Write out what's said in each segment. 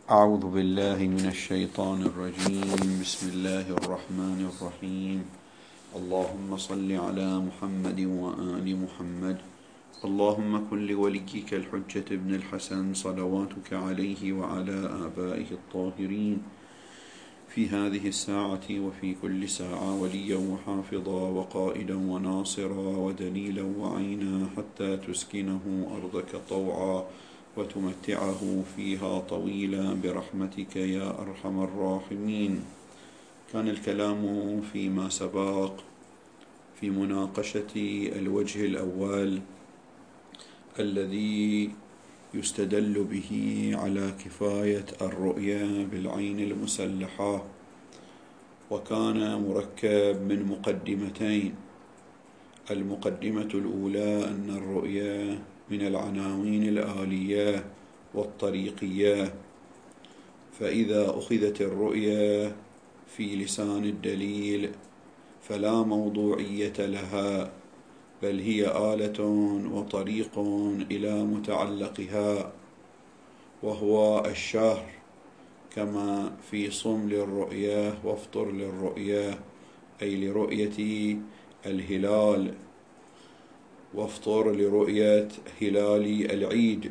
أعوذ بالله من الشيطان الرجيم. بسم الله الرحمن الرحيم. اللهم صل على محمد وآل محمد. اللهم كن لوليك الحجة ابن الحسن صلواتك عليه وعلى آبائه الطاهرين في هذه الساعة وفي كل ساعة وليا وحافظا وقائدا وناصرا ودليلا وعينا حتى تسكنه أرضك طوعا وتمتعه فيها طويلا برحمتك يا أرحم الراحمين. كان الكلام فيما سبق في مناقشة الوجه الأول الذي يستدل به على كفاية الرؤية بالعين المسلحة، وكان مركب من مقدمتين. المقدمة الأولى أن الرؤية من العناوين الآلية والطريقية، فإذا أخذت الرؤية في لسان الدليل فلا موضوعية لها، بل هي آلة وطريق إلى متعلقها وهو الشهر، كما في صم للرؤية وافطر للرؤية، أي لرؤية الهلال، وافطر لرؤية هلال العيد.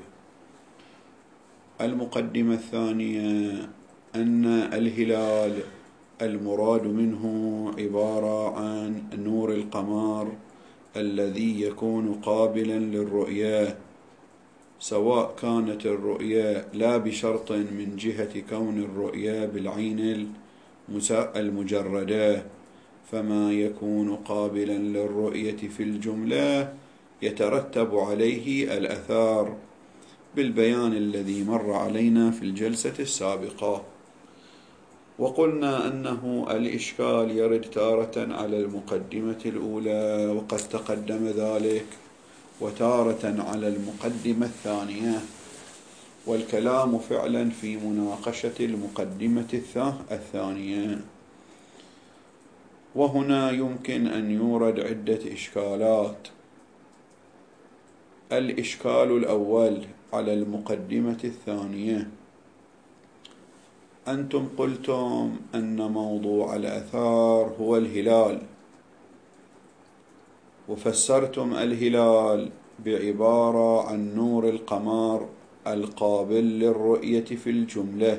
المقدمة الثانية أن الهلال المراد منه عبارة عن نور القمر الذي يكون قابلا للرؤية، سواء كانت الرؤية لا بشرط من جهة كون الرؤية بالعين المجردة، فما يكون قابلا للرؤية في الجملة يترتب عليه الأثار بالبيان الذي مر علينا في الجلسة السابقة. وقلنا أنه الإشكال يرد تارة على المقدمة الأولى وقد تقدم ذلك، وتارة على المقدمة الثانية، والكلام فعلا في مناقشة المقدمة الثانية. وهنا يمكن أن يورد عدة إشكالات. الإشكال الأول على المقدمة الثانية: أنتم قلتم أن موضوع الأثار هو الهلال، وفسرتم الهلال بعبارة عن نور القمر القابل للرؤية في الجملة.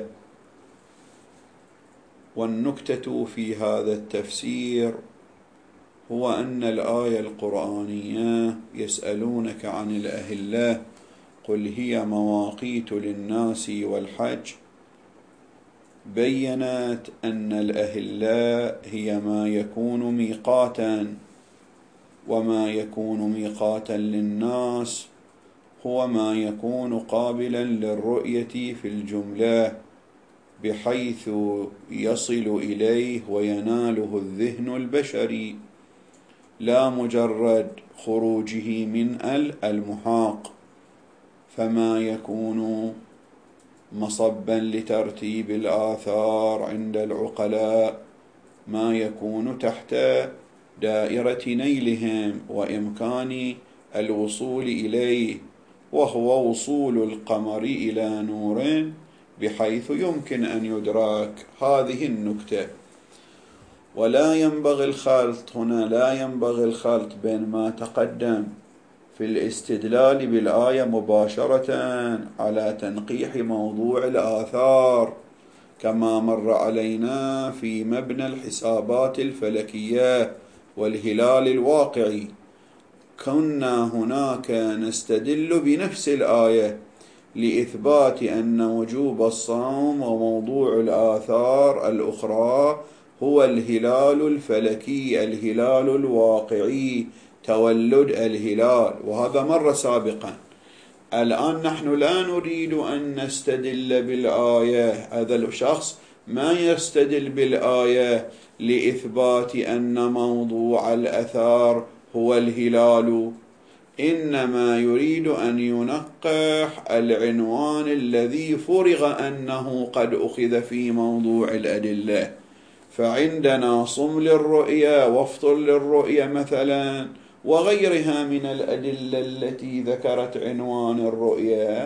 والنكتة في هذا التفسير هو أن الآية القرآنية يسألونك عن الأهلة قل هي مواقيت للناس والحج بيّنت أن الأهلة هي ما يكون ميقاتا، وما يكون ميقاتا للناس هو ما يكون قابلا للرؤية في الجملة بحيث يصل إليه ويناله الذهن البشري، لا مجرد خروجه من المحاق. فما يكون مصبا لترتيب الآثار عند العقلاء ما يكون تحت دائرة نيلهم وإمكان الوصول إليه، وهو وصول القمر إلى نور بحيث يمكن أن يدرك. هذه النكتة. ولا ينبغي الخلط هنا، لا ينبغي الخلط بين ما تقدم في الاستدلال بالآية مباشرة على تنقيح موضوع الآثار كما مر علينا في مبنى الحسابات الفلكية والهلال الواقعي. كنا هناك نستدل بنفس الآية لإثبات أن وجوب الصوم وموضوع الآثار الأخرى هو الهلال الفلكي، الهلال الواقعي، تولد الهلال، وهذا مر سابقا. الآن نحن لا نريد أن نستدل بالآية، هذا الشخص ما يستدل بالآية لإثبات أن موضوع الأثار هو الهلال، إنما يريد أن ينقح العنوان الذي فرغ أنه قد أخذ في موضوع الأدلة. فعندنا صم للرؤية وافطر للرؤية مثلا وغيرها من الأدلة التي ذكرت عنوان الرؤية،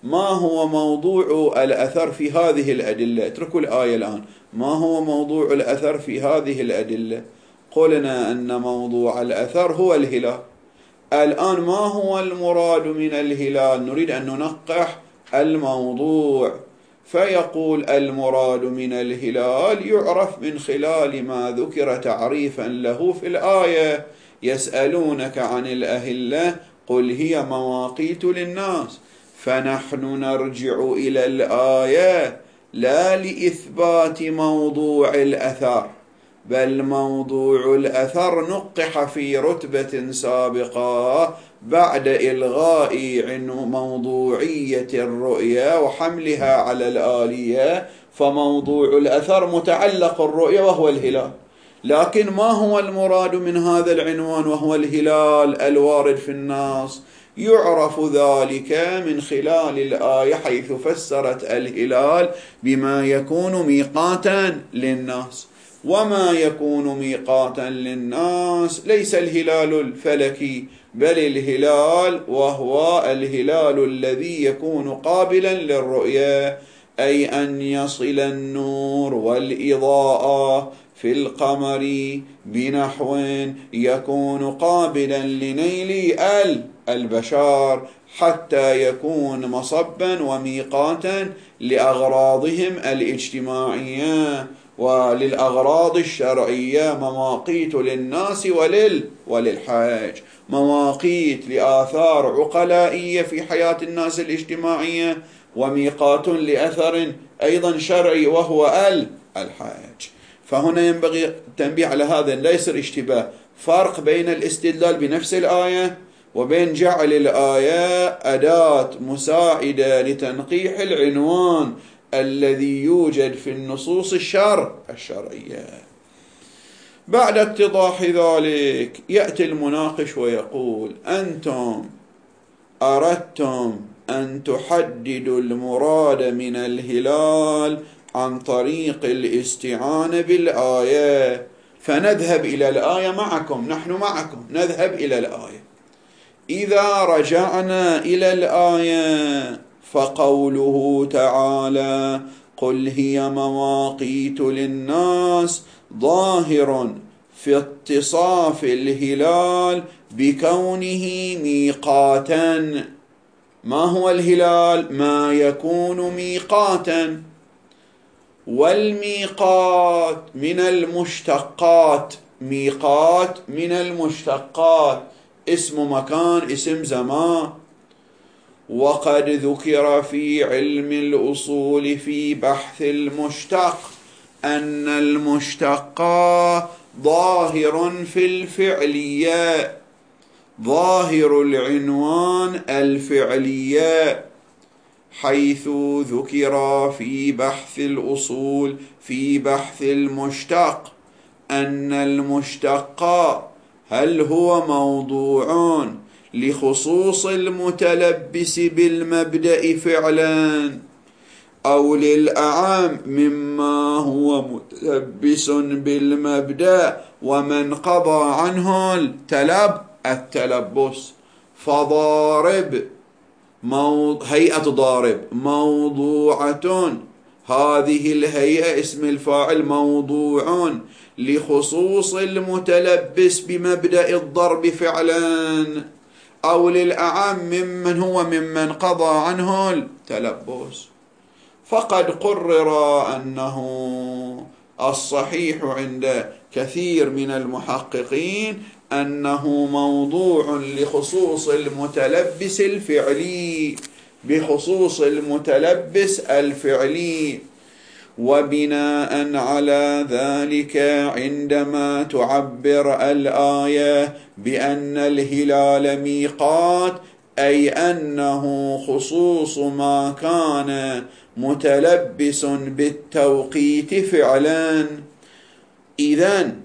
ما هو موضوع الأثر في هذه الأدلة؟ اتركوا الآية الآن. ما هو موضوع الأثر في هذه الأدلة؟ قلنا أن موضوع الأثر هو الهلال. الآن ما هو المراد من الهلال؟ نريد أن ننقح الموضوع، فيقول المراد من الهلال يعرف من خلال ما ذكر تعريفا له في الآية. يسألونك عن الأهلة قل هي مواقيت للناس. فنحن نرجع إلى الآية لا لإثبات موضوع الأثر، بل موضوع الأثر نقح في رتبة سابقة بعد إلغاء موضوعية الرؤية وحملها على الآلية. فموضوع الأثر متعلق الرؤية وهو الهلال. لكن ما هو المراد من هذا العنوان وهو الهلال الوارد في النص؟ يعرف ذلك من خلال الآية حيث فسرت الهلال بما يكون ميقاتا للناس. وما يكون ميقاتا للناس ليس الهلال الفلكي، بل الهلال وهو الهلال الذي يكون قابلا للرؤية، أي أن يصل النور والإضاءة في القمر بنحو يكون قابلا لنيل البشر حتى يكون مصبا وميقاتا لأغراضهم الاجتماعية وللأغراض الشرعية. مواقيت للناس وللحاج، مواقيت لآثار عقلائية في حياة الناس الاجتماعية، وميقات لأثر أيضا شرعي وهو الحاج. فهنا ينبغي التنبيه على هذا، لا يصير اشتباه. فرق بين الاستدلال بنفس الآية وبين جعل الآية أداة مساعدة لتنقيح العنوان الذي يوجد في النصوص الشرعية. بعد اتضاح ذلك يأتي المناقش ويقول: أنتم أردتم أن تحددوا المراد من الهلال عن طريق الاستعانة بالآية، فنذهب إلى الآية معكم، نحن معكم نذهب إلى الآية. إذا رجعنا إلى الآية فقوله تعالى: قل هي مواقيت للناس ظاهر في اتصاف الهلال بكونه ميقاتا. ما هو الهلال؟ ما يكون ميقاتا. والميقات من المشتقات، ميقات من المشتقات، اسم مكان، اسم زمان. وقد ذكر في علم الأصول في بحث المشتق أن المشتق ظاهر في الفعلية، ظاهر العنوان الفعلية، حيث ذكر في بحث الأصول في بحث المشتق أن المشتق هل هو موضوع لخصوص المتلبس بالمبدأ فعلا أو للأعم مما هو متلبس بالمبدأ ومن قضى عنه التلبس. فضارب هيئة ضارب موضوعة، هذه الهيئة اسم الفاعل موضوع لخصوص المتلبس بمبدأ الضرب فعلا أو للأعم ممن هو ممن قضى عنه التلبس. فقد قرر أنه الصحيح عند كثير من المحققين أنه موضوع لخصوص المتلبس الفعلي، بخصوص المتلبس الفعلي. وبناء على ذلك عندما تعبر الآية بأن الهلال ميقات، أي أنه خصوص ما كان متلبس بالتوقيت فعلا. إذن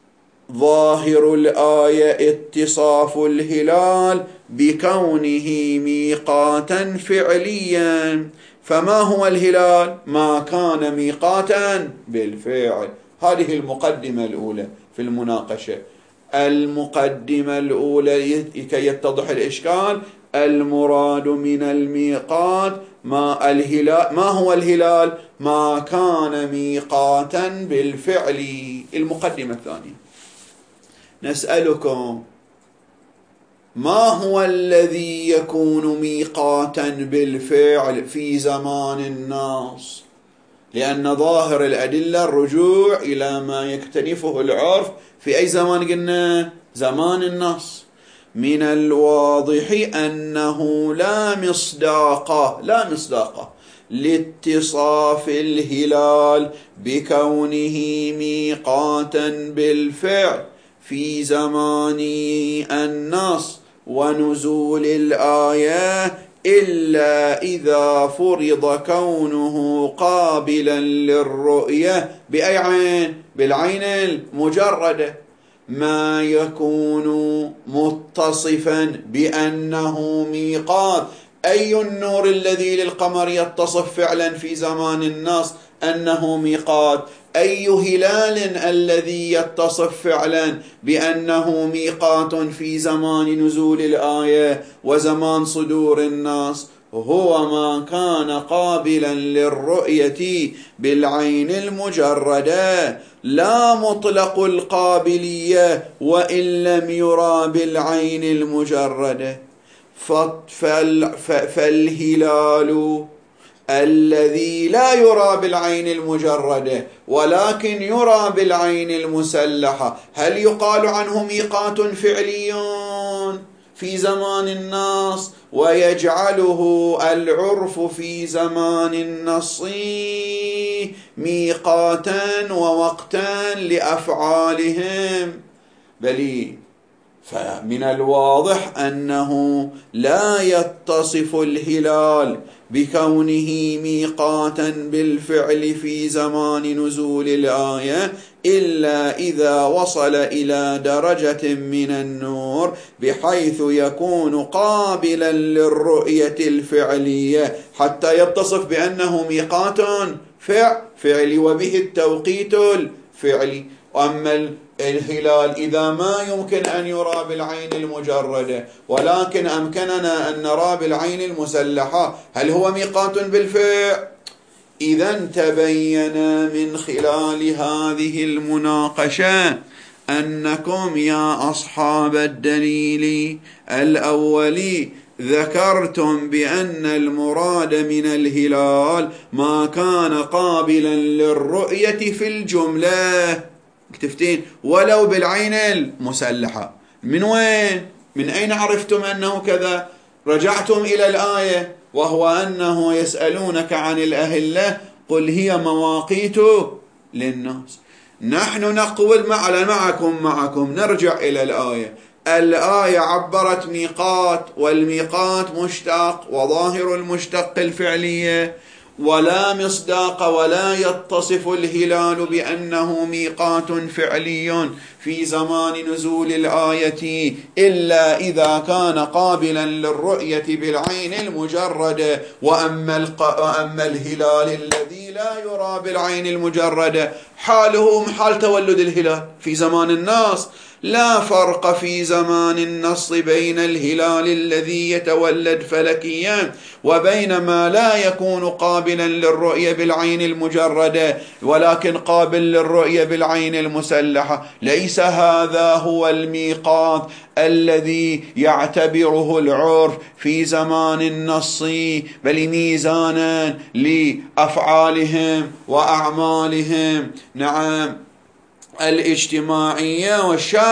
ظاهر الآية اتصاف الهلال بكونه ميقاتا فعليا. فما هو الهلال؟ ما كان ميقاتا بالفعل. هذه المقدمة الأولى في المناقشة. المقدمة الأولى كي يتضح الإشكال المراد من الميقات ما هو الهلال؟ ما كان ميقاتا بالفعل. المقدمة الثانية، نسألكم ما هو الذي يكون ميقاتا بالفعل في زمان النص؟ لأن ظاهر الأدلة الرجوع إلى ما يكتنفه العرف في أي زمان قلنا؟ زمان النص. من الواضح أنه لا مصداق لاتصاف الهلال بكونه ميقاتا بالفعل في زمان النص ونزول الآية إلا إذا فرض كونه قابلا للرؤية بأي عين؟ بالعين المجردة، ما يكون متصفا بأنه ميقات. أي النور الذي للقمر يتصف فعلا في زمان النص أنه ميقات؟ أي هلال الذي يتصف فعلا بأنه ميقات في زمان نزول الآية وزمان صدور النص؟ هو ما كان قابلا للرؤية بالعين المجردة، لا مطلق القابلية وإن لم يرى بالعين المجردة. فالهلال الذي لا يرى بالعين المجردة ولكن يرى بالعين المسلحة، هل يقال عنه ميقات فعلي في زمان النص ويجعله العرف في زمان النص ميقاتا ووقتا لأفعالهم؟ بل فمن الواضح أنه لا يتصف الهلال بكونه ميقاتا بالفعل في زمان نزول الآية إلا إذا وصل إلى درجة من النور بحيث يكون قابلا للرؤية الفعلية حتى يتصف بأنه ميقات فعلي وبه التوقيت الفعلي. أما الهلال إذا ما يمكن أن يرى بالعين المجردة ولكن أمكننا أن نرى بالعين المسلحة، هل هو ميقات بالفعل؟ إذا تبين من خلال هذه المناقشة أنكم يا أصحاب الدليل الأولي ذكرتم بأن المراد من الهلال ما كان قابلا للرؤية في الجملة، اكتفتين ولو بالعين المسلحة. من وين؟ من أين عرفتم أنه كذا؟ رجعتم إلى الآية وهو أنه يسألونك عن الأهلة قل هي مواقيت للناس. نحن نقول معكم نرجع إلى الآية. الآية عبرت ميقات، والميقات مشتق وظاهر المشتق الفعلية، ولا مصداق ولا يتصف الهلال بأنه ميقات فعلي في زمان نزول الآية إلا إذا كان قابلا للرؤية بالعين المجردة. وأما الهلال الذي لا يرى بالعين المجردة حاله حال تولد الهلال في زمان النص. لا فرق في زمان النص بين الهلال الذي يتولد فلكيا وبين ما لا يكون قابلا للرؤية بالعين المجردة ولكن قابل للرؤية بالعين المسلحة. ليس هذا هو الميقات الذي يعتبره العرف في زمان النص، بل ميزانا لأفعالهم وأعمالهم، نعم، الاجتماعية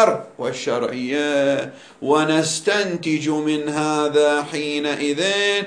والشرعية. ونستنتج من هذا حينئذ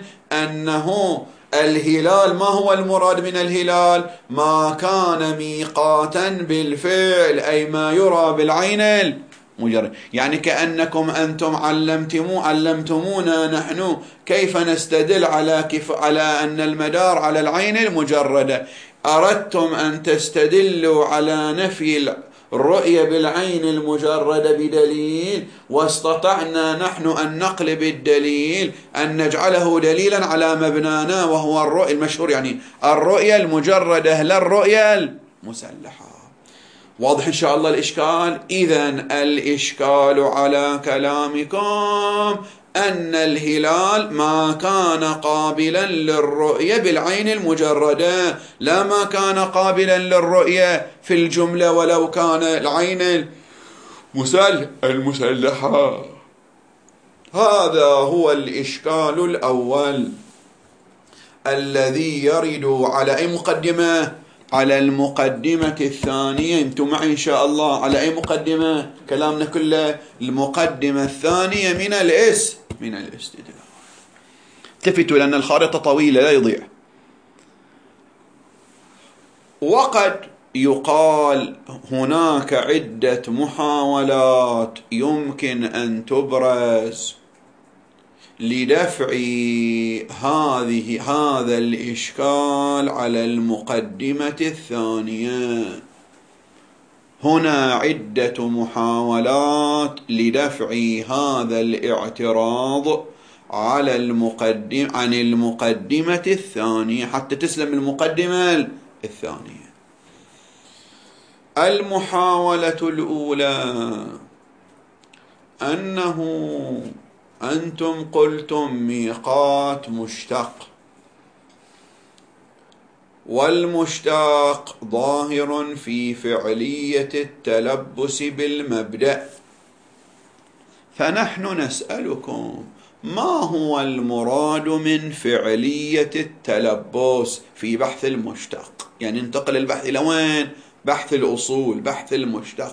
أنه الهلال، ما هو المراد من الهلال؟ ما كان ميقاتا بالفعل، أي ما يرى بالعين المجرد. يعني كأنكم أنتم علمتمونا نحن كيف نستدل على أن المدار على العين المجردة. أردتم أن تستدلوا على نفي الرؤية بالعين المجردة بدليل، واستطعنا نحن أن نقلب الدليل أن نجعله دليلا على مبنانا وهو الرؤية المشهور، يعني الرؤية المجردة لا الرؤية المسلحة. واضح إن شاء الله الإشكال؟ إذن الإشكال على كلامكم أن الهلال ما كان قابلا للرؤية بالعين المجردة، لا ما كان قابلا للرؤية في الجملة ولو كان العين المسلحة. هذا هو الإشكال الأول الذي يرد على أي مقدمة؟ على المقدمة الثانية. انتم معي إن شاء الله على أي مقدمة؟ كلامنا كله المقدمة الثانية من الاستدلال. التفتوا لأن الخارطة طويلة لا يضيع. وقد يقال هناك عدة محاولات يمكن أن تبرز لدفع هذا الإشكال على المقدمة الثانية. هنا عدة محاولات لدفع هذا الاعتراض على عن المقدمة الثانية حتى تسلم المقدمة الثانية. المحاولة الأولى أنه أنتم قلتم ميقات مشتق، والمشتق ظاهر في فعلية التلبس بالمبدأ، فنحن نسألكم ما هو المراد من فعلية التلبس في بحث المشتق؟ يعني انتقل البحث إلى وين؟ بحث الأصول، بحث المشتق.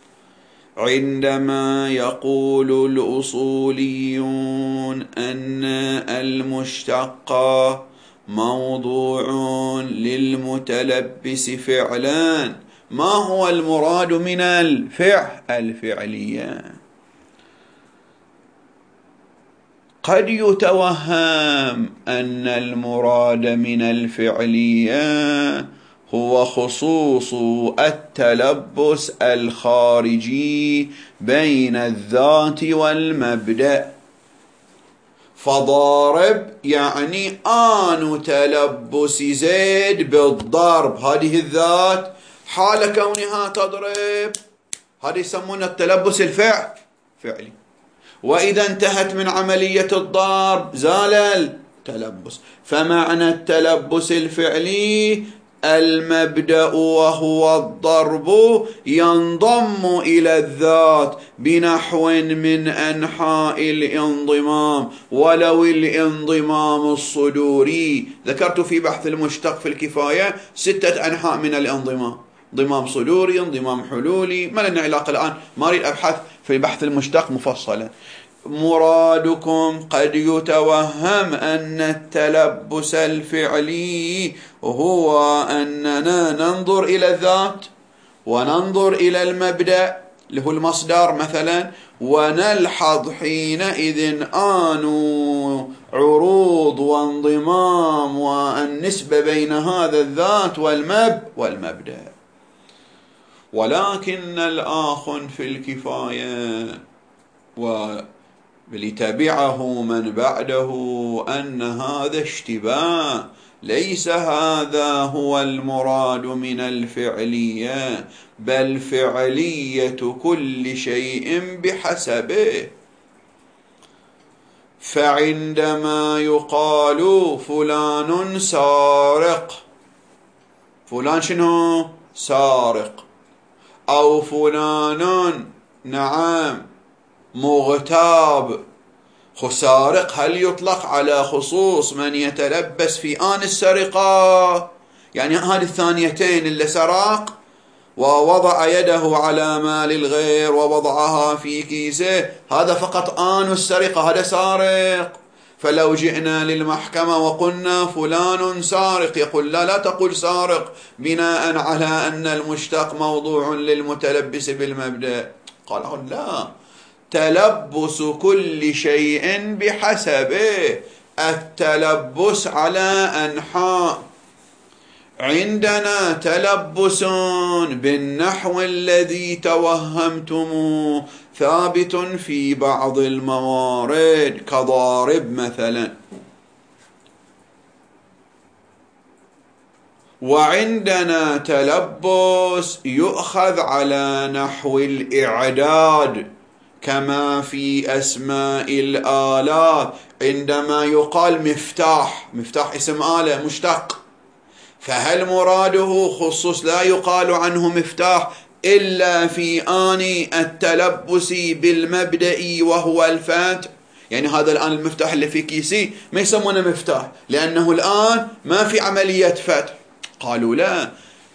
عندما يقول الأصوليون أن المشتق موضوع للمتلبس فعلا، ما هو المراد من الفعلية؟ قد يتوهم أن المراد من الفعلية هو خصوص التلبس الخارجي بين الذات والمبدأ، فضارب يعني آن تلبس زيد بالضرب، هذه الذات حال كونها تضرب، هذا يسمونه التلبس الفعلي. وإذا انتهت من عملية الضرب زال التلبس. فمعنى التلبس الفعلي المبدأ وهو الضرب ينضم إلى الذات بنحو من أنحاء الانضمام، ولو الانضمام الصدوري. ذكرت في بحث المشتق في الكفاية 6 أنحاء من الانضمام: انضمام صدوري، انضمام حلولي، ما لنا علاقة الآن، ما أريد أبحث في بحث المشتق مفصلا. مرادكم قد يتوهم أن التلبس الفعلي هو أننا ننظر إلى الذات وننظر إلى المبدأ اللي هو المصدر مثلا، ونلحظ حينئذ آن عروض وانضمام والنسبة بين هذا الذات والمبدأ. ولكن الآخ في الكفاية ولتبعه من بعده أن هذا اشتباه، ليس هذا هو المراد من الفعلية، بل فعلية كل شيء بحسبه. فعندما يقال فلان سارق، فلان شنو؟ سارق. أو فلان نعم مغتاب. سارق هل يطلق على خصوص من يتلبس في آن السرقة؟ يعني هذه الثانيتين اللي سرق ووضع يده على مال الغير ووضعها في كيسه، هذا فقط آن السرقة، هذا سارق. فلو جئنا للمحكمة وقلنا فلان سارق، يقول لا تقول سارق بناء على أن المشتق موضوع للمتلبس بالمبدأ. قال لا، تلبس كل شيء بحسبه، التلبس على أنحاء. عندنا تلبس بالنحو الذي توهمتموه ثابت في بعض الموارد كضارب مثلا، وعندنا تلبس يؤخذ على نحو الإعداد كما في أسماء الآلات عندما يقال مفتاح، مفتاح اسم آلة مشتق، فهل مراده خصوص لا يقال عنه مفتاح إلا في آن التلبس بالمبدأ وهو الفتح؟ يعني هذا الآن المفتاح اللي في كيسي ما يسمونه مفتاح لأنه الآن ما في عملية فتح. قالوا لا،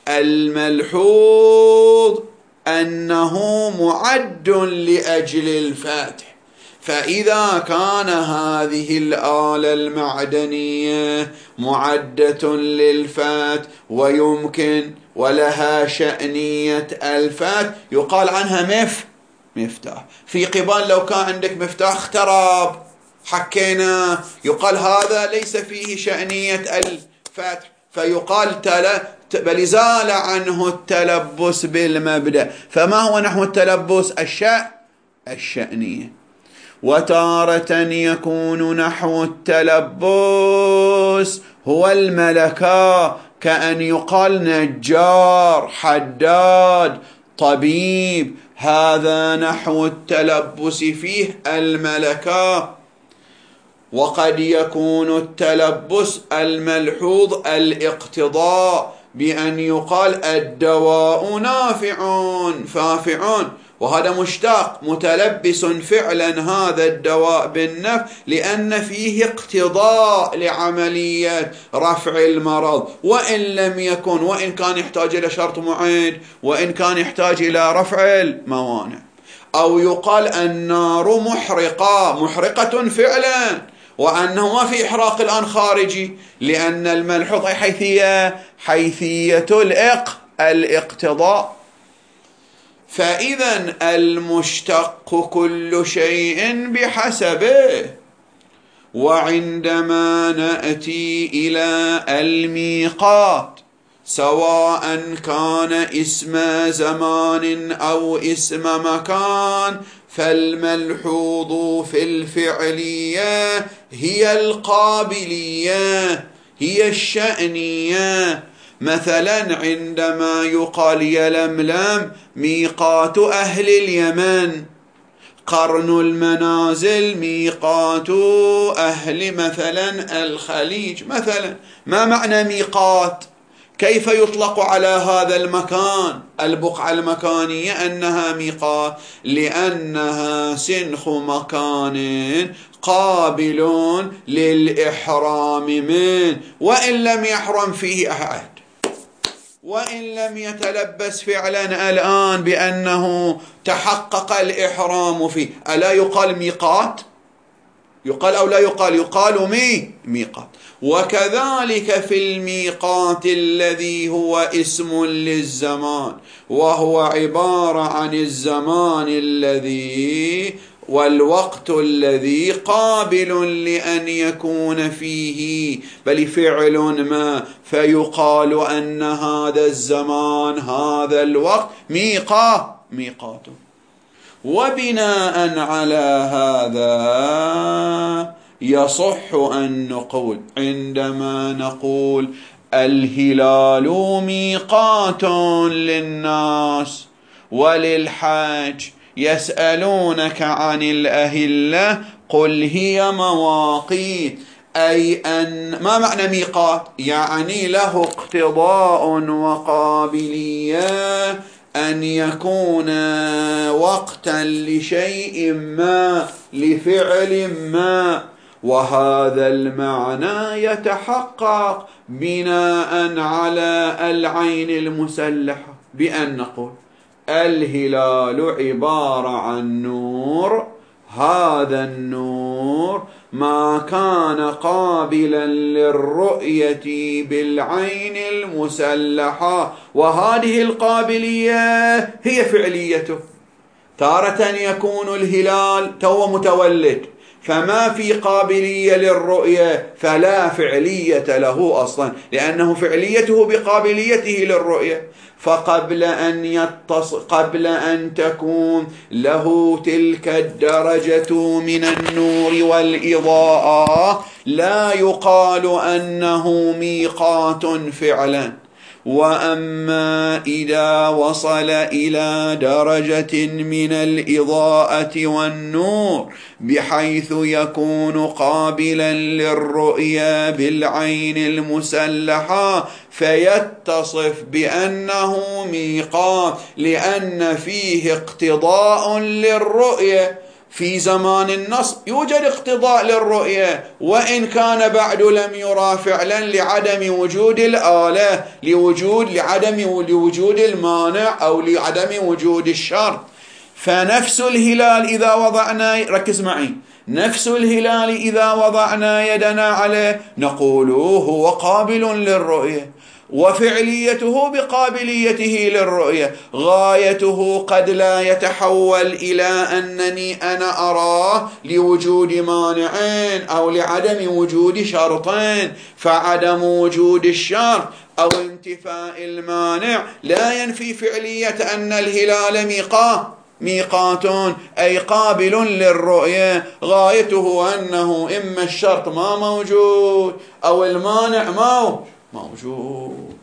الملحوظ أنه معد لأجل الفتح، فإذا كان هذه الآلة المعدنية معدة للفتح ويمكن ولها شأنية الفتح يقال عنها مفتاح. في قبال لو كان عندك مفتاح اخترب حكينا يقال هذا ليس فيه شأنية الفتح، فيقال بل زال عنه التلبس بالمبدأ. فما هو نحو التلبس؟ الشأنية. وتارة يكون نحو التلبس هو الملكة، كأن يقال نجار، حداد، طبيب، هذا نحو التلبس فيه الملكة. وقد يكون التلبس الملحوظ الاقتضاء، بأن يقال الدواء نافع فافع، وهذا مشتق متلبس فعلا هذا الدواء بالنفع لأن فيه اقتضاء لعملية رفع المرض، وإن كان يحتاج إلى شرط معين، وإن كان يحتاج إلى رفع الموانع. أو يقال النار محرقة فعلا، وأنه ما في إحراق الآن خارجي، لأن الملحوظ أي حيثية الاقتضاء. فإذا المشتق كل شيء بحسبه. وعندما نأتي إلى الميقات سواء كان اسم زمان أو اسم مكان، فالملحوظ في الفعلية هي القابلية، هي الشأنية. مثلا عندما يقال يلملم ميقات أهل اليمن، قرن المنازل ميقات أهل مثلا الخليج مثلا. ما معنى ميقات؟ كيف يطلق على هذا المكان البقعة المكانية أنها ميقات؟ لأنها سنخ مكان قابل للإحرام منه، وإن لم يحرم فيه أحد، وإن لم يتلبس فعلا الآن بأنه تحقق الإحرام فيه. ألا يقال ميقات؟ يقال أو لا يقال؟ يقال ميقات. وكذلك في الميقات الذي هو اسم للزمان، وهو عبارة عن الزمان الذي والوقت الذي قابل لأن يكون فيه بل فعل ما، فيقال أن هذا الزمان هذا الوقت ميقات. وبناء على هذا يصح أن نقول عندما نقول الهلال ميقات للناس وللحج يسألونك عن الأهلة قل هي مواقيت، أي أن ما معنى ميقات؟ يعني له اقتضاء وقابلية أن يكون وقتا لشيء ما لفعل ما، وهذا المعنى يتحقق بناء على العين المسلحة بأن نقول الهلال عبارة عن نور، هذا النور ما كان قابلا للرؤية بالعين المسلحة، وهذه القابلية هي فعليته. تارة يكون الهلال تو متولد فما في قابلية للرؤية، فلا فعلية له أصلا، لأنه فعليته بقابليته للرؤية. فقبل أن تكون له تلك الدرجة من النور والإضاءة لا يقال أنه ميقات فعلا. وأما إذا وصل إلى درجة من الإضاءة والنور بحيث يكون قابلا للرؤية بالعين المسلحة فيتصف بأنه ميقات، لأن فيه اقتضاء للرؤية. في زمان النص يوجد اقتضاء للرؤية، وإن كان بعد لم يرى فعلا لعدم وجود الآلة، لوجود المانع أو لعدم وجود الشرط. فنفس الهلال إذا وضعنا، ركز معي، نفس الهلال إذا وضعنا يدنا عليه نقول هو قابل للرؤية، وفعليته بقابليته للرؤية، غايته قد لا يتحول إلى أنني أنا أراه لوجود مانعين أو لعدم وجود شرطين، فعدم وجود الشرط أو انتفاء المانع لا ينفي فعلية أن الهلال ميقات أي قابل للرؤية، غايته أنه إما الشرط ما موجود أو المانع ما موجود.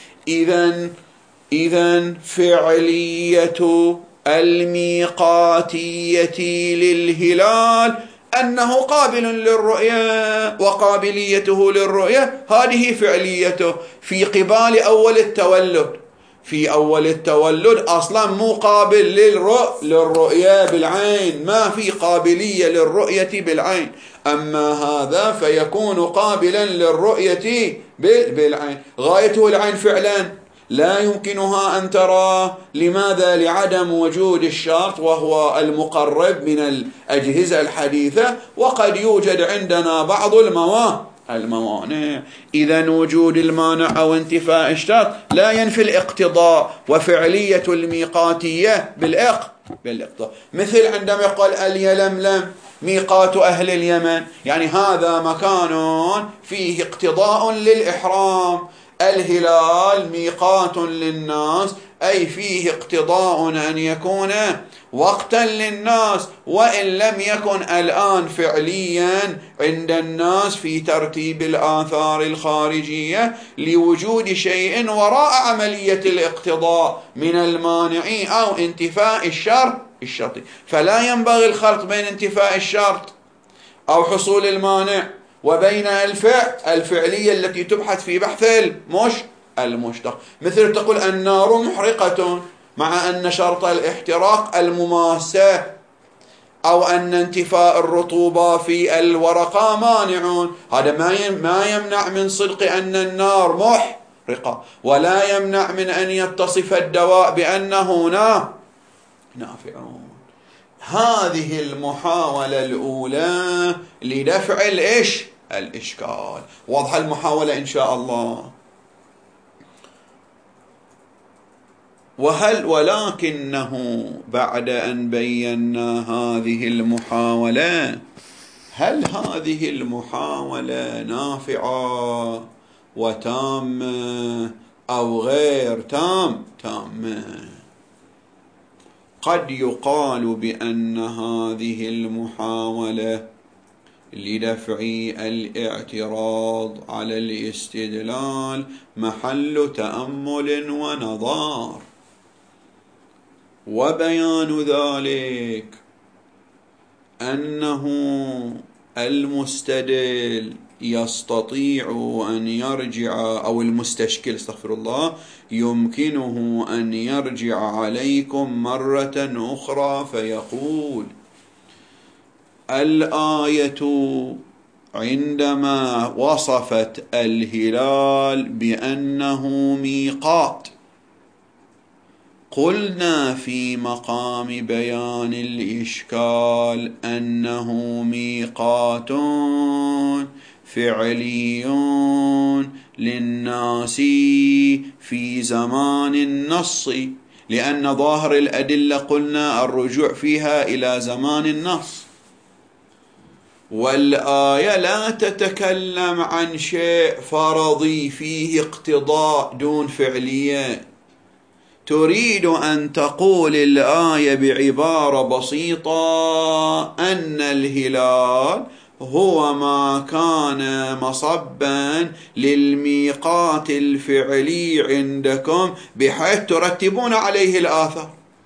إذن فعلية الميقاتية للهلال أنه قابل للرؤية، وقابليته للرؤية هذه فعليته في قبال أول التولد. في أول التولد أصلا مو قابل للرؤية بالعين، ما في قابلية للرؤية بالعين، أما هذا فيكون قابلا للرؤية بالعين، غايته العين فعلا لا يمكنها أن تراه. لماذا؟ لعدم وجود الشرط وهو المقرب من الأجهزة الحديثة، وقد يوجد عندنا بعض الموانع. إذن وجود المانع أو انتفاء الشرط لا ينفي الاقتضاء، وفعلية الميقاتية بالاقتضاء. مثل عندما يقول اليلملم ميقات أهل اليمن، يعني هذا مكان فيه اقتضاء للإحرام. الهلال ميقات للناس أي فيه اقتضاء أن يكون وقتا للناس، وإن لم يكن الآن فعليا عند الناس في ترتيب الآثار الخارجية لوجود شيء وراء عملية الاقتضاء من المانع أو انتفاء الشرط. فلا ينبغي الخلط بين انتفاء الشرط أو حصول المانع وبين الفعلية التي تبحث في بحث المشتق. مثل تقول النار محرقة، مع أن شرط الاحتراق المماسة، أو أن انتفاء الرطوبة في الورقة مانع. هذا ما يمنع من صدق أن النار محرقة، ولا يمنع من أن يتصف الدواء بأنه نافع. هذه المحاولة الأولى لدفع الإشكال. واضحة المحاولة إن شاء الله. ولكنه بعد أن بينا هذه المحاولة، هل هذه المحاولة نافعة وتامة أو غير تامة؟ قد يقال بأن هذه المحاولة لدفع الاعتراض على الاستدلال محل تأمل ونظار، وبيان ذلك أنه المستدل يستطيع أن يرجع، أو المستشكل استغفر الله، يمكنه أن يرجع عليكم مرة أخرى فيقول: الآية عندما وصفت الهلال بأنه ميقات قلنا في مقام بيان الإشكال أنه ميقات فعلي للناس في زمان النص، لأن ظاهر الأدلة قلنا الرجوع فيها إلى زمان النص، والآية لا تتكلم عن شيء فرضي فيه اقتضاء دون فعلية. تريد أن تقول الآية بعبارة بسيطة أن الهلال هو ما كان مصبا للميقات الفعلي عندكم بحيث ترتبون عليه الآثار.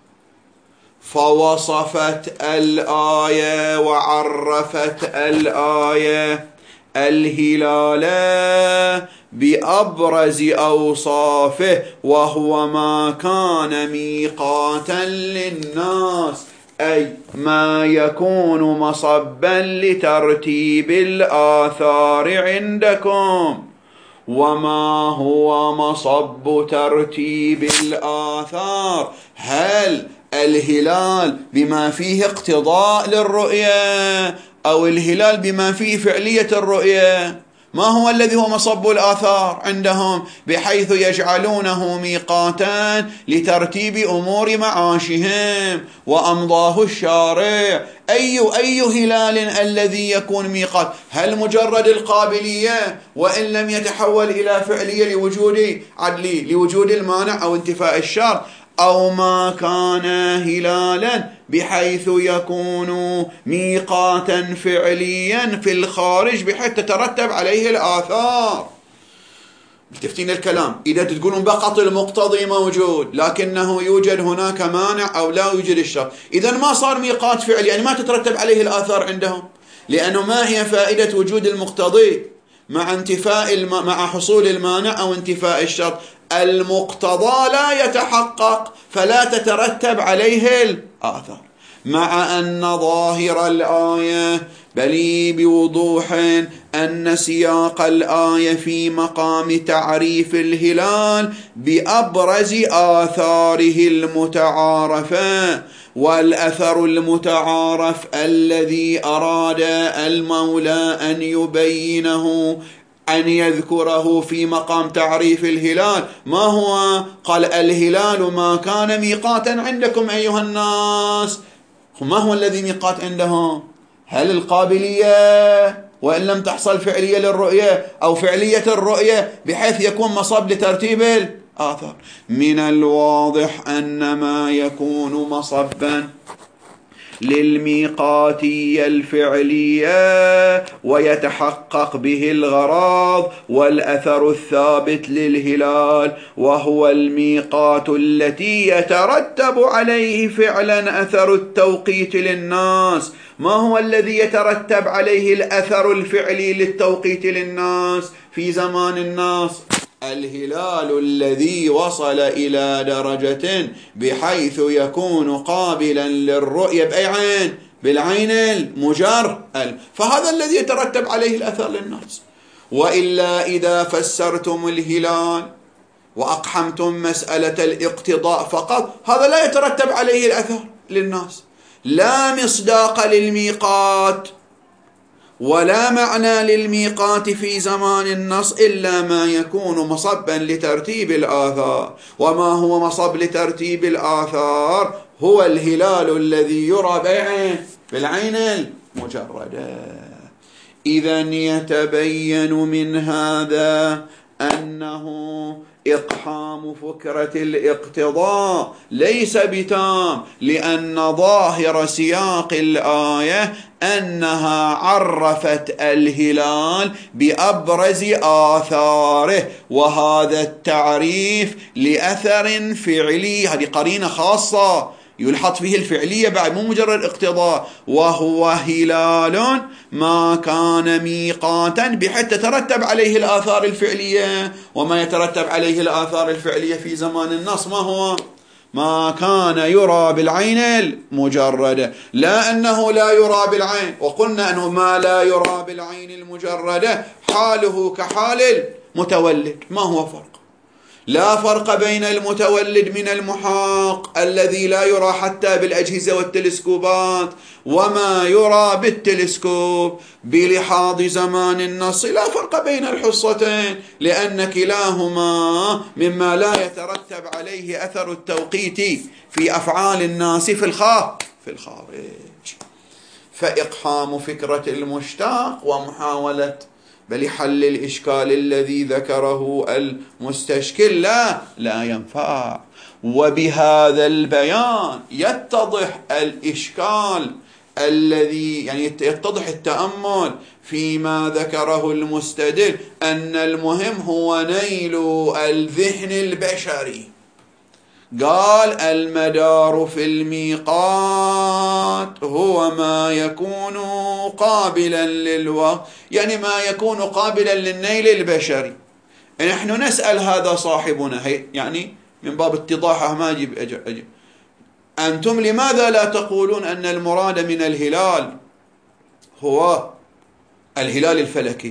فوصفت الآية وعرفت الآية الهلال بأبرز أوصافه، وهو ما كان ميقاتا للناس، أي ما يكون مصبا لترتيب الآثار عندكم. وما هو مصب ترتيب الآثار؟ هل الهلال بما فيه اقتضاء للرؤية، أو الهلال بما فيه فعلية الرؤية؟ ما هو الذي هو مصب الآثار عندهم بحيث يجعلونه ميقاتا لترتيب أمور معاشهم وأمضاه الشارع؟ أي هلال الذي يكون ميقات؟ هل مجرد القابلية وإن لم يتحول إلى فعلية لوجود عدلي، لوجود المانع أو انتفاء الشر، أو ما كان هلالا بحيث يكون ميقاتا فعليا في الخارج بحيث تترتب عليه الآثار؟ تفتين الكلام إذا تقولون فقط المقتضي موجود لكنه يوجد هناك مانع أو لا يوجد الشر، إذا ما صار ميقات فعلي، يعني ما تترتب عليه الآثار عندهم. لأنه ما هي فائدة وجود المقتضي مع حصول المانع أو انتفاء الشر؟ المقتضى لا يتحقق فلا تترتب عليه الآثار. مع أن ظاهر الآية بلي بوضوح أن سياق الآية في مقام تعريف الهلال بأبرز آثاره المتعارفة، والأثر المتعارف الذي أراد المولى أن يبينه أن يذكره في مقام تعريف الهلال ما هو؟ قال الهلال ما كان ميقاتا عندكم أيها الناس. ما هو الذي ميقات عندهم؟ هل القابلية وإن لم تحصل فعلية للرؤية، أو فعلية الرؤية بحيث يكون مصب لترتيب الآثار؟ من الواضح أن ما يكون مصبا للميقاتية الفعلية ويتحقق به الغراض والأثر الثابت للهلال، وهو الميقات التي يترتب عليه فعلا أثر التوقيت للناس. ما هو الذي يترتب عليه الأثر الفعلي للتوقيت للناس في زمان الناس؟ الهلال الذي وصل إلى درجة بحيث يكون قابلا للرؤية بأي عين؟ بالعين المجرد، فهذا الذي يترتب عليه الأثر للناس. وإلا إذا فسرتم الهلال وأقحمتم مسألة الاقتضاء فقط، هذا لا يترتب عليه الأثر للناس، لا مصداق للميقات ولا معنى للميقات في زمان النص إلا ما يكون مصبا لترتيب الآثار. وما هو مصب لترتيب الآثار؟ هو الهلال الذي يرى بالعين المجردة. إذن يتبين من هذا أنه إقحام فكرة الاقتضاء ليس بتام، لأن ظاهر سياق الآية أنها عرفت الهلال بأبرز آثاره، وهذا التعريف لأثر فعلي، هذه قرينة خاصة يلحظ فيه الفعلية بعد مو مجرد اقتضاء، وهو هلال ما كان ميقاتا بحيث تترتب عليه الآثار الفعلية. وما يترتب عليه الآثار الفعلية في زمان النص ما هو؟ ما كان يرى بالعين المجردة، لا أنه لا يرى بالعين. وقلنا أنه ما لا يرى بالعين المجردة حاله كحال المتولد، ما هو فرق؟ لا فرق بين المتولد من المحاق الذي لا يرى حتى بالأجهزة والتلسكوبات وما يرى بالتلسكوب بلحاظ زمان النص. لا فرق بين الحصتين، لأن كلاهما مما لا يترتب عليه أثر التوقيت في أفعال الناس في الخارج. فإقحام فكرة المشتاق ومحاولة بل حل الإشكال الذي ذكره المستشكل لا ينفع. وبهذا البيان يتضح الإشكال الذي يعني يتضح التأمل فيما ذكره المستدل أن المهم هو نيل الذهن البشري. قال المدار في الميقات هو ما يكون قابلا للوقت، يعني ما يكون قابلا للنيل البشري. نحن نسأل هذا صاحبنا، يعني من باب اتضاحه ما أجيب أنتم لماذا لا تقولون أن المراد من الهلال هو الهلال الفلكي؟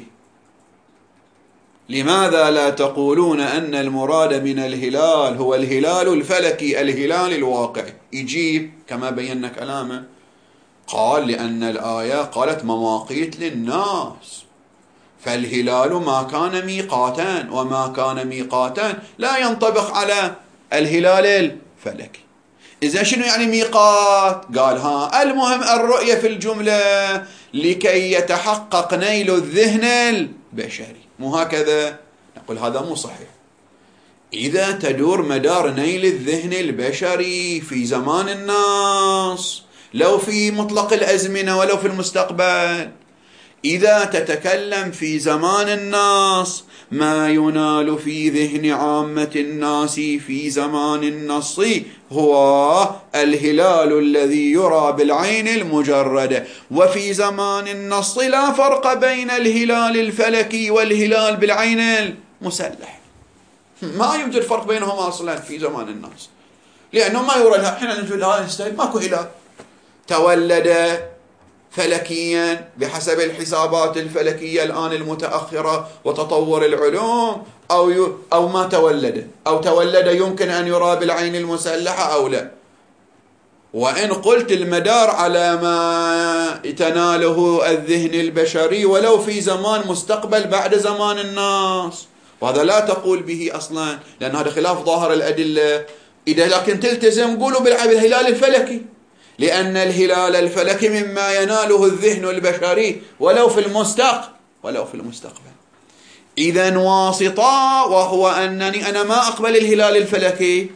لماذا لا تقولون أن المراد من الهلال هو الهلال الفلكي الهلال الواقعي؟ يجيب كما بينا كلامه، قال لأن الآية قالت مواقيت للناس، فالهلال ما كان ميقاتا، وما كان ميقاتا لا ينطبق على الهلال الفلكي. إذا شنو يعني ميقات؟ قال المهم الرؤية في الجملة لكي يتحقق نيل الذهن البشري، مو هكذا؟ نقول هذا مو صحيح. إذا تدور مدار نيل الذهن البشري في زمان الناس، لو في مطلق الأزمنة ولو في المستقبل، إذا تتكلم في زمان الناس ما ينال في ذهن عامة الناس في زمان النص هو الهلال الذي يرى بالعين المجردة، وفي زمان النص لا فرق بين الهلال الفلكي والهلال بالعين المسلح، ما يوجد فرق بينهما أصلا في زمان الناس، لأنه ما يرى حين نجد أينشتاين ماكو هلال تولد فلكيا بحسب الحسابات الفلكية الآن المتأخرة وتطور العلوم، أو ما تولد، أو تولد يمكن أن يرى بالعين المسلحة أو لا. وإن قلت المدار على ما تناله الذهن البشري ولو في زمان مستقبل بعد زمان الناس، وهذا لا تقول به أصلا لأن هذا خلاف ظاهر الأدلة. إذا لكن تلتزم قولوا بالهلال الفلكي، لأن الهلال الفلكي مما يناله الذهن البشري ولو في المستقبل. إذن واسطة، وهو أنني أنا ما أقبل الهلال الفلكي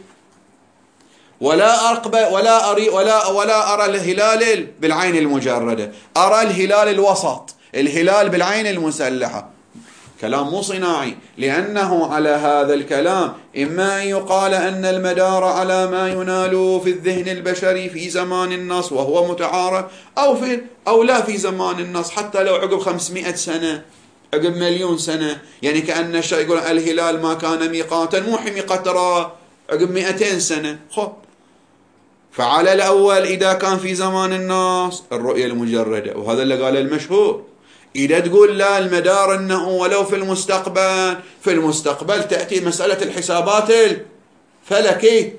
ولا أرى الهلال بالعين المجردة، أرى الهلال الوسط، الهلال بالعين المسلحة. كلام مو صناعي، لأنه على هذا الكلام إما أن يقال أن المدار على ما ينال في الذهن البشري في زمان النص وهو متعارف، أو لا في زمان النص حتى لو عقب 500 سنة، عقب 1,000,000 سنة، يعني كأن الشيء يقول الهلال ما كان ميقاتا، مو ميقات ترى عقب 200 سنة. فعلى الأول إذا كان في زمان النص الرؤية المجردة، وهذا اللي قال المشهور. إذا تقول لا المدار أنه ولو في المستقبل تأتي مسألة الحسابات الفلكية،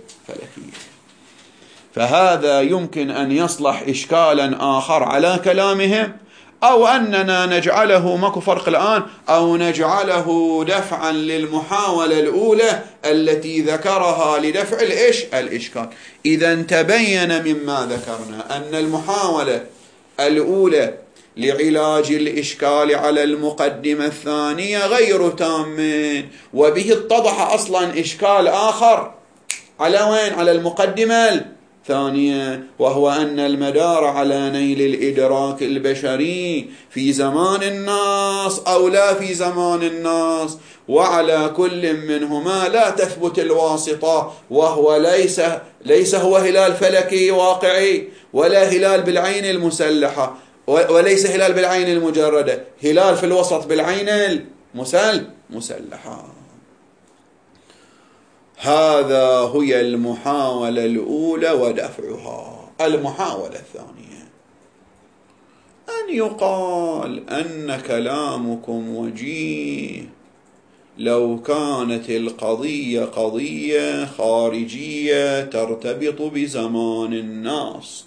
فهذا يمكن أن يصلح إشكالا آخر على كلامهم، أو أننا نجعله ماكو فرق الآن، أو نجعله دفعا للمحاولة الأولى التي ذكرها لدفع الإشكال. إذا تبين مما ذكرنا أن المحاولة الأولى لعلاج الإشكال على المقدمة الثانية غير تام، وبه اتضح أصلا إشكال آخر على وين؟ على المقدمة الثانية، وهو أن المدار على نيل الإدراك البشري في زمان الناس أو لا في زمان الناس، وعلى كل منهما لا تثبت الواسطة، وهو ليس هو هلال فلكي واقعي، ولا هلال بالعين المسلحة، وليس هلال بالعين المجردة، هلال في الوسط بالعين المسلحة. هذا هي المحاولة الأولى ودفعها. المحاولة الثانية أن يقال أن كلامكم وجيه لو كانت القضية قضية خارجية ترتبط بزمان الناس،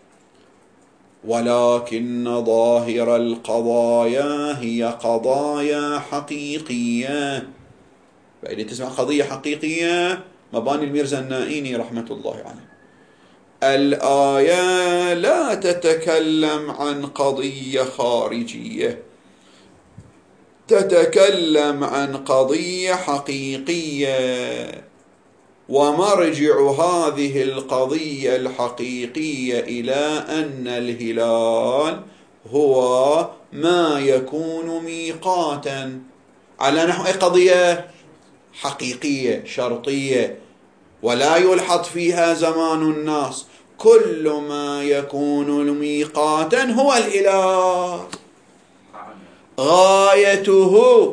ولكن ظاهر القضايا هي قضايا حقيقية. فإذا تسمع قضية حقيقية مباني الميرزا النائيني رحمة الله عليه، الآية لا تتكلم عن قضية خارجية، تتكلم عن قضية حقيقية، ومرجع هذه القضية الحقيقية إلى أن الهلال هو ما يكون ميقاتا على نحو قضية حقيقية شرطية، ولا يلحظ فيها زمان الناس. كل ما يكون ميقاتا هو الهلال. غايته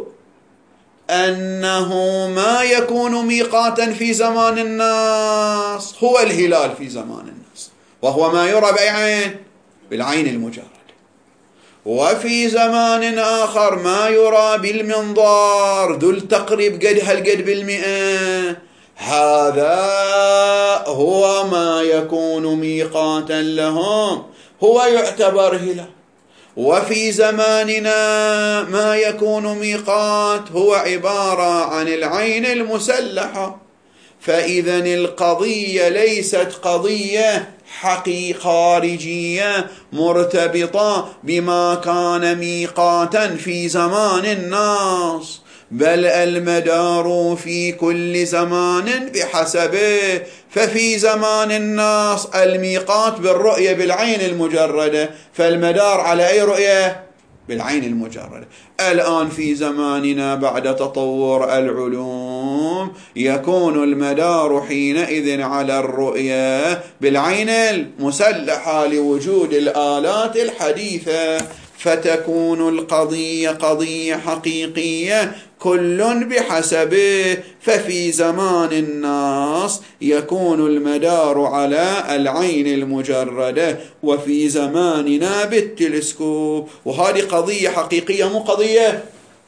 أنه ما يكون ميقاتا في زمان الناس هو الهلال في زمان الناس، وهو ما يرى بأي عين؟ بالعين المجردة. وفي زمان آخر ما يرى بالمنظار ذو التقريب قد هالقد بالمئة، هذا هو ما يكون ميقاتا لهم، هو يعتبر هلال. وفي زماننا ما يكون ميقات هو عبارة عن العين المسلحة. فإذا القضية ليست قضية حقيقة خارجية مرتبطة بما كان ميقاتا في زمان الناس، بل المدار في كل زمان بحسبه. ففي زمان الناس الميقات بالرؤية بالعين المجردة، فالمدار على أي رؤية؟ بالعين المجردة. الآن في زماننا بعد تطور العلوم يكون المدار حينئذ على الرؤية بالعين المسلحة لوجود الآلات الحديثة، فتكون القضية قضية حقيقية كل بحسبه. ففي زمان الناس يكون المدار على العين المجردة، وفي زماننا بالتلسكوب. وهذه قضية حقيقية مو قضية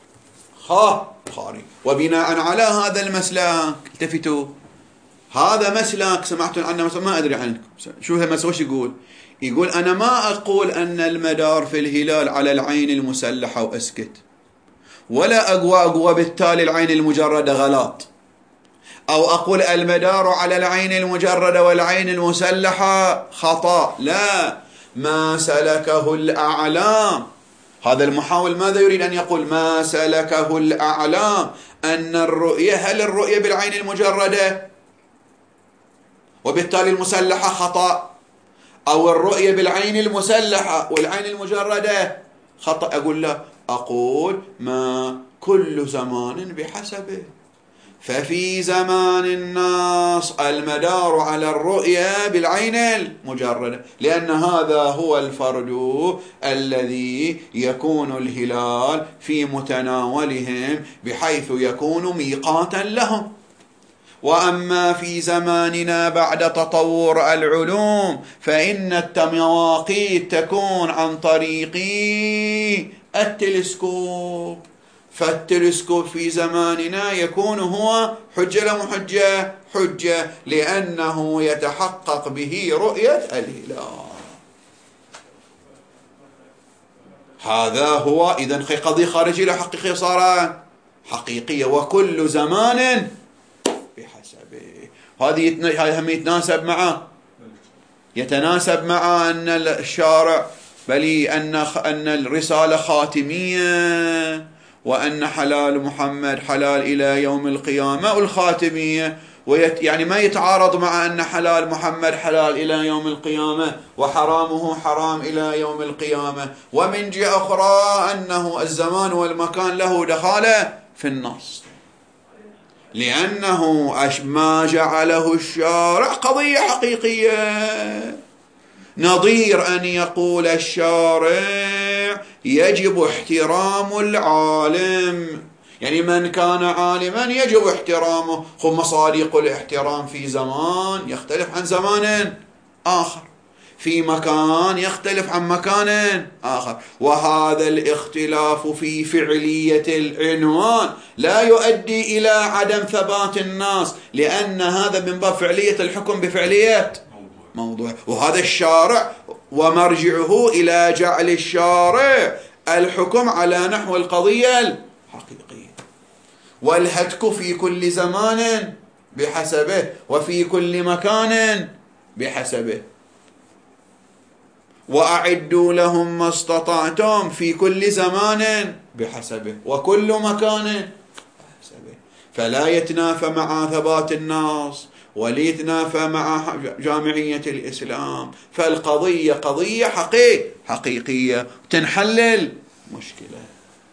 خارج. وبناء على هذا المسلك، التفتوا، هذا مسلك سمعتم عنه ما أدري عنكم، شو المسلك وش يقول؟ يقول أنا ما أقول أن المدار في الهلال على العين المسلحة وأسكت، ولا أقوى بالتالي العين المجردة غلط، أو أقول المدار على العين المجردة والعين المسلحة خطأ. لا، ما سلكه الأعلام. هذا المحاول ماذا يريد أن يقول؟ ما سلكه الأعلام أن الرؤية، هل الرؤية بالعين المجردة وبالتالي المسلحة خطأ، أو الرؤية بالعين المسلحة والعين المجردة خطأ؟ أقول لا، أقول ما كل زمان بحسبه. ففي زمان الناس المدار على الرؤية بالعين المجردة، لأن هذا هو الفرد الذي يكون الهلال في متناولهم بحيث يكون ميقاتا لهم. وأما في زماننا بعد تطور العلوم فإن المواقيت تكون عن طريق التلسكوب. فالتلسكوب في زماننا يكون هو حجة لا محجة؟ حجة، لأنه يتحقق به رؤية الهلال. هذا هو. إذن قضية خارجية لا حقيقية صارت حقيقية، وكل زمان بحسبه. هذه هم يتناسب مع أن الشارع بلي أن الرسالة خاتمية، وأن حلال محمد حلال إلى يوم القيامة والخاتمية، يعني ما يتعارض مع أن حلال محمد حلال إلى يوم القيامة وحرامه حرام إلى يوم القيامة. ومن جهة أخرى أنه الزمان والمكان له دخالة في النص، لأنه ما جعله الشارع قضية حقيقية. نظير أن يقول الشارع يجب احترام العالم، يعني من كان عالما يجب احترامه. خب مصادق الاحترام في زمان يختلف عن زمان آخر، في مكان يختلف عن مكان آخر، وهذا الاختلاف في فعلية العنوان لا يؤدي إلى عدم ثبات الناس، لأن هذا من باب فعلية الحكم بفعلية موضوع. وهذا الشارع ومرجعه إلى جعل الشارع الحكم على نحو القضية الحقيقية، والهتك في كل زمان بحسبه وفي كل مكان بحسبه. وأعدوا لهم ما استطعتم في كل زمان بحسبه وكل مكان بحسبه. فلا يتنافى مع ثبات الناس وليتنافى مع جامعية الإسلام. فالقضية قضية حقيقية تنحل المشكلة.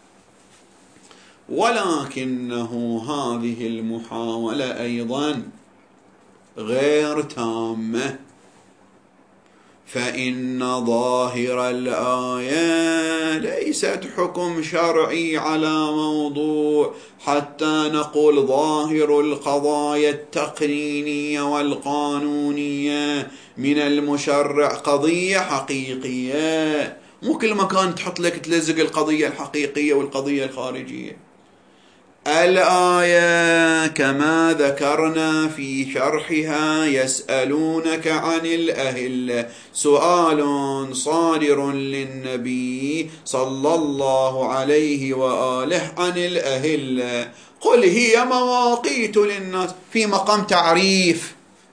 ولكنه هذه المحاولة أيضا غير تامة، فإن ظاهر الآية ليست حكم شرعي على موضوع حتى نقول ظاهر القضايا التقنينية والقانونية من المشرع قضية حقيقية. مو كل مكان تحط لك تلزق القضية الحقيقية والقضية الخارجية. الآية كما ذكرنا في شرحها يسألونك عن الأهلة، سؤال صادر للنبي صلى الله عليه وآله عن الأهلة. قل هي مواقيت للناس، في مقام تعريف.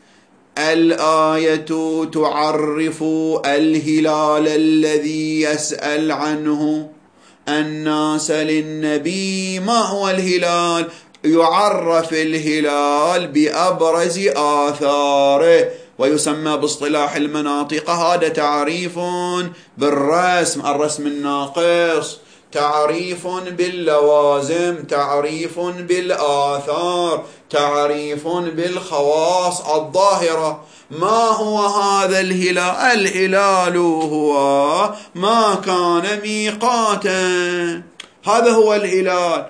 الآية تعرف الهلال الذي يسأل عنه الناس للنبي. ما هو الهلال؟ يعرف الهلال بأبرز آثاره، ويسمى باصطلاح المناطق هذا تعريف بالرسم، الرسم الناقص، تعريف باللوازم، تعريف بالآثار، تعريف بالخواص الظاهرة. ما هو هذا الهلال؟ الهلال هو ما كان ميقاتا، هذا هو الهلال.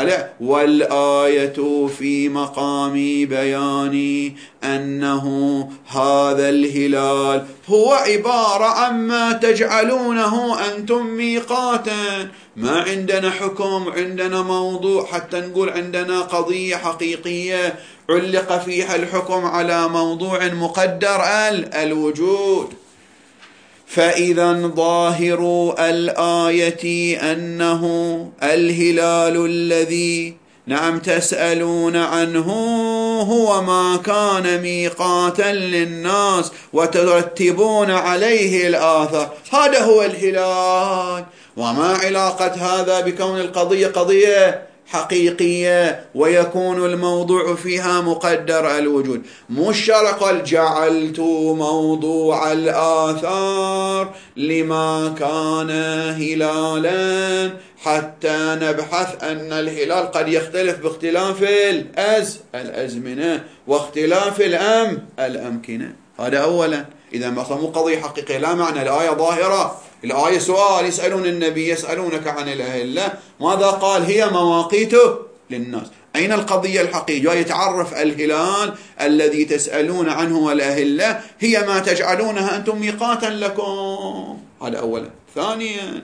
والآية في مقام بيان أنه هذا الهلال هو عبارة عما تجعلونه أنتم ميقاتا. ما عندنا حكم، عندنا موضوع حتى نقول عندنا قضية حقيقية علق فيها الحكم على موضوع مقدر الوجود. فإذا ظاهر الآية أنه الهلال الذي تسألون عنه هو ما كان ميقاتا للناس وترتبون عليه الآثار، هذا هو الهلال. وما علاقة هذا بكون القضية قضية حقيقية ويكون الموضوع فيها مقدر الوجود؟ مو الشرع قال جعلت موضوع الآثار لما كان هلالا حتى نبحث أن الهلال قد يختلف باختلاف الأزمنة واختلاف الأمكنة. هذا أولا. إذا ما مو قضية حقيقية لا معنى. الآية ظاهرة، الآية سؤال، يسألون النبي يسألونك عن الأهلة، ماذا قال؟ هي مواقيت للناس. أين القضية الحقيقية؟ يتعرف الهلال الذي تسألون عنه والأهلة هي ما تجعلونها أنتم ميقاتا لكم. هذا أولا. ثانيا،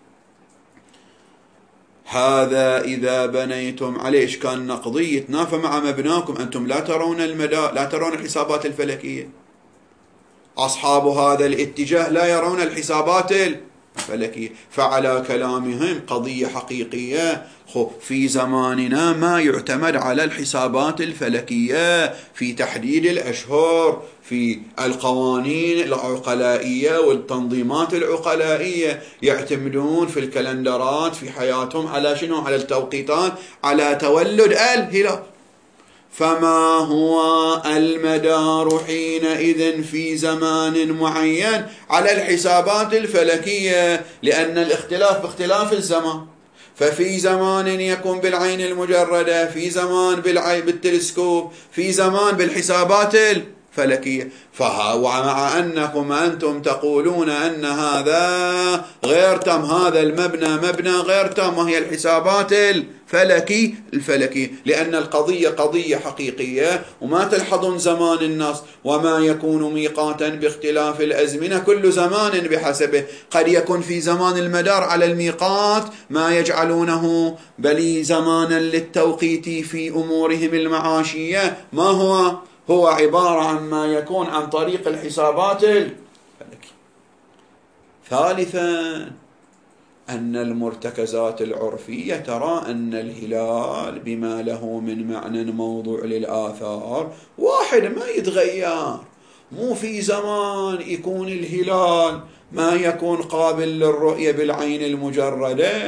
هذا إذا بنيتم عليه إشكال نقضي يتنافى مع مبناكم. أنتم لا ترون المدى، لا ترون الحسابات الفلكية. أصحاب هذا الاتجاه لا يرون الحسابات الفلكية، فعلى كلامهم قضية حقيقية. في زماننا ما يعتمد على الحسابات الفلكية في تحديد الأشهر، في القوانين العقلائية والتنظيمات العقلائية، يعتمدون في الكالندرات في حياتهم على شنو؟ على التوقيتات، على تولد الهلال. فما هو المدار حينئذ في زمان معين؟ على الحسابات الفلكية، لأن الاختلاف باختلاف الزمان. ففي زمان يكون بالعين المجردة، في زمان بالتلسكوب، في زمان بالحسابات الفلكية. ومع أنكم أنتم تقولون أن هذا غير تم، هذا المبنى مبنى غير تم، وهي الحسابات الفلكي، لأن القضية قضية حقيقية وما تلحظون زمان الناس. وما يكون ميقاتا باختلاف الأزمنة، كل زمان بحسبه. قد يكون في زمان المدار على الميقات ما يجعلونه بلي زمانا للتوقيت في أمورهم المعاشية. ما هو عبارة عن ما يكون عن طريق الحسابات الفلكية. ثالثا، أن المرتكزات العرفية ترى أن الهلال بما له من معنى موضوع للآثار واحد ما يتغير. مو في زمان يكون الهلال ما يكون قابل للرؤية بالعين المجردة،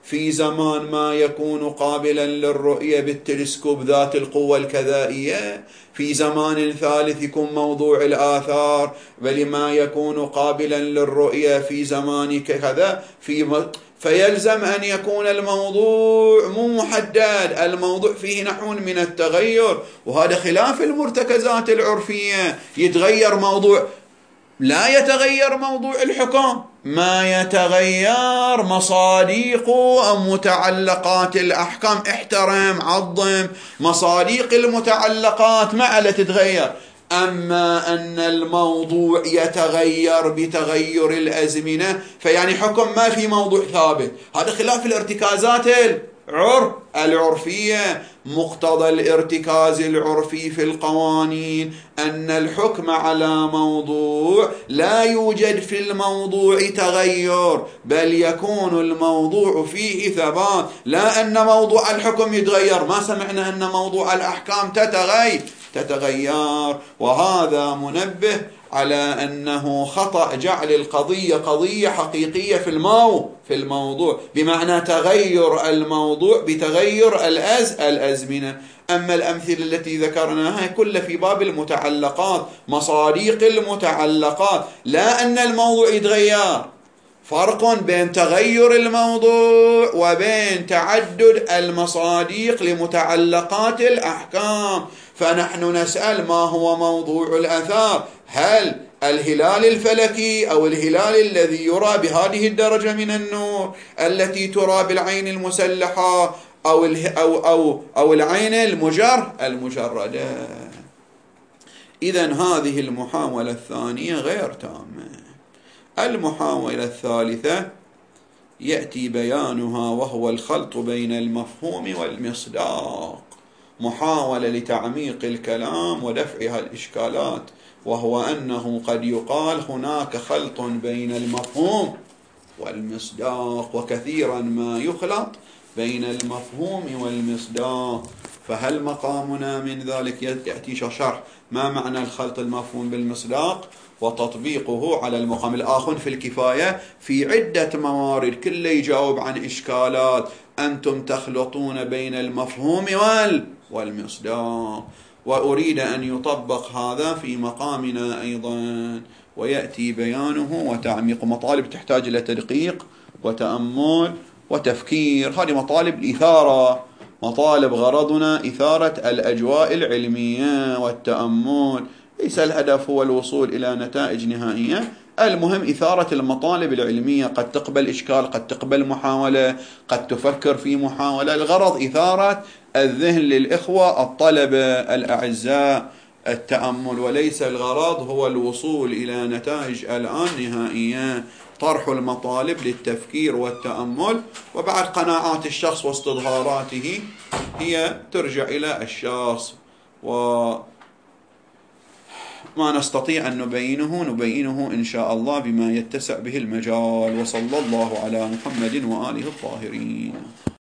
في زمان ما يكون قابلا للرؤية بالتلسكوب ذات القوة الكذائية، في زمان ثالث يكون موضوع الآثار بل ما يكون قابلا للرؤية في زمان كذا فيلزم أن يكون الموضوع مو محدد، الموضوع فيه نحو من التغير، وهذا خلاف المرتكزات العرفية. يتغير موضوع، لا يتغير موضوع الحكم، ما يتغير مصادق أو متعلقات الأحكام. احترم عظم مصادق المتعلقات ما على تتغير. أما أن الموضوع يتغير بتغير الأزمنة فيعني حكم ما في موضوع ثابت، هذا خلاف الارتكازات العرفية. مقتضى الارتكاز العرفي في القوانين أن الحكم على موضوع لا يوجد في الموضوع تغير، بل يكون الموضوع فيه ثبات، لا أن موضوع الحكم يتغير. ما سمعنا أن موضوع الأحكام تتغير. وهذا منبه على أنه خطأ جعل القضية قضية حقيقية في الموضوع، بمعنى تغير الموضوع بتغير الأزمنة. أما الأمثلة التي ذكرناها كلها في باب المتعلقات، مصادق المتعلقات، لا أن الموضوع يتغير. فرق بين تغير الموضوع وبين تعدد المصادق لمتعلقات الأحكام. فنحن نسأل ما هو موضوع الآثار؟ هل الهلال الفلكي أو الهلال الذي يرى بهذه الدرجة من النور التي ترى بالعين المسلحة أو العين المجردة؟ إذن هذه المحاولة الثانية غير تامة. المحاولة الثالثة يأتي بيانها وهو الخلط بين المفهوم والمصداق، محاولة لتعميق الكلام ودفعها الإشكالات، وهو أنه قد يقال هناك خلط بين المفهوم والمصداق، وكثيرا ما يخلط بين المفهوم والمصداق. فهل مقامنا من ذلك؟ يأتي شرح ما معنى الخلط المفهوم بالمصداق وتطبيقه على المقام. الآخر في الكفاية في عدة موارد كله يجاوب عن إشكالات. أنتم تخلطون بين المفهوم والمصداق، وأريد أن يطبق هذا في مقامنا أيضا، ويأتي بيانه وتعميق. مطالب تحتاج إلى تدقيق وتأمل وتفكير. هذه مطالب الإثارة، مطالب غرضنا إثارة الأجواء العلمية والتأمل. ليس الهدف هو الوصول إلى نتائج نهائية، المهم إثارة المطالب العلمية. قد تقبل إشكال، قد تقبل محاولة، قد تفكر في محاولة. الغرض إثارة الذهن للإخوة الطلبة الأعزاء التأمل، وليس الغرض هو الوصول إلى نتائج الآن نهائية. طرح المطالب للتفكير والتأمل، وبعد قناعات الشخص واستظهاراته هي ترجع إلى الشخص، وما نستطيع أن نبينه إن شاء الله بما يتسع به المجال. وصلى الله على محمد وآله الطاهرين.